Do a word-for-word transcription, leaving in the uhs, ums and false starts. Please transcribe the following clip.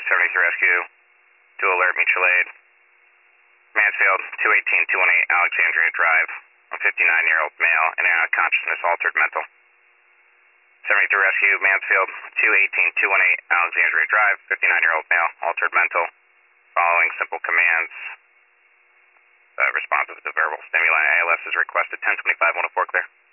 seventy-three Rescue to alert mutual aid. Mansfield, two eighteen two eighteen Alexandria Drive. A fifty-nine-year-old male in and out of consciousness, altered mental. seventy-three Rescue, Mansfield, two eighteen two eighteen Alexandria Drive. fifty-nine-year-old male, altered mental. Following simple commands. Uh, responsive to verbal stimuli. A L S is requested. ten twenty-five one oh four clear.